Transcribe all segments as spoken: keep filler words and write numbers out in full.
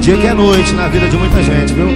dia que é noite na vida de muita gente, viu?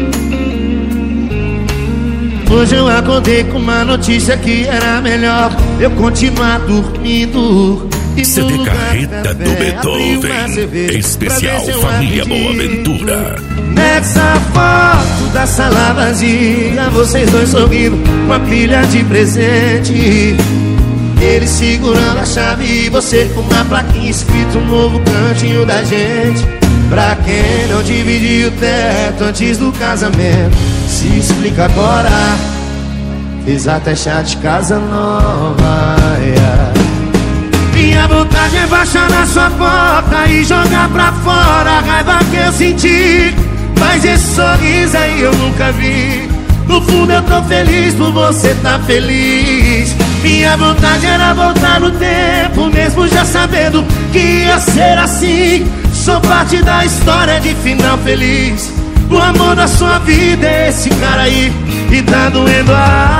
Hoje eu acordei com uma notícia que era melhor eu continuar dormindo. C D Carreta do Beethoven, especial Família Boaventura. Nessa foto da sala vazia, vocês dois sorrindo com a pilha de presente. Ele segurando a chave e você com uma plaquinha escrito um novo cantinho da gente. Pra quem não dividiu o teto antes do casamento, se explica agora. Fez até chá de casa nova, yeah. Minha vontade é baixar na sua porta e jogar pra fora a raiva que eu senti. Mas esse sorriso aí eu nunca vi. No fundo eu tô feliz por você tá feliz. Minha vontade era voltar no tempo, mesmo já sabendo que ia ser assim. Sou parte da história de final feliz. O amor da sua vida é esse cara aí, e tá doendo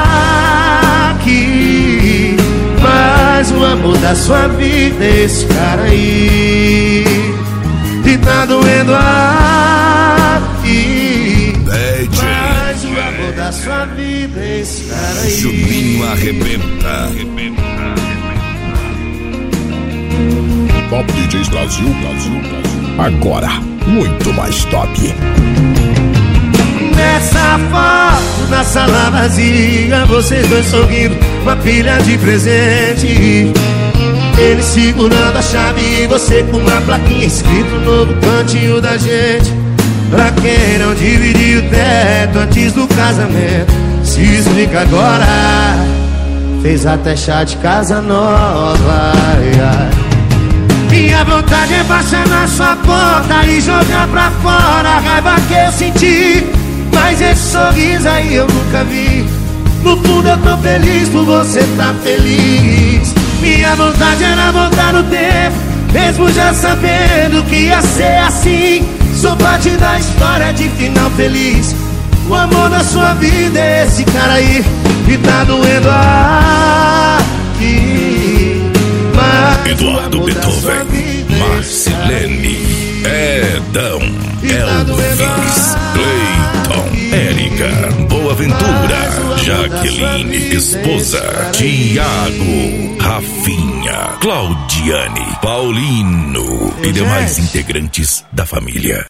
aqui. Mas o amor da sua vida é esse cara aí, e tá doendo aqui. Mas o amor da sua vida é esse cara aí. Juninho arrebenta, arrebenta, arrebenta. Top D Js Brasil, Brasil, Brasil. Agora, muito mais top. Nessa foto da sala vazia, vocês dois sorrindo, uma pilha de presente. Ele segurando a chave e você com uma plaquinha escrito um novo cantinho da gente. Pra quem não dividiu o teto antes do casamento, se explica agora. Fez até chá de casa nova, yeah. Minha vontade é baixar na sua porta e jogar pra fora a raiva que eu senti. Mas esse sorriso aí eu nunca vi. No fundo eu tô feliz por você tá feliz. Minha vontade era voltar no tempo, mesmo já sabendo que ia ser assim. Sou parte da história de final feliz. O amor da sua vida é esse cara aí, e tá doendo aqui. Eduardo Beethoven, Marcelene, Edão, Elvis, Cleiton, Érica, Boaventura, Jaqueline, esposa, Tiago, Rafinha, Claudiane, Paulino e demais integrantes da família.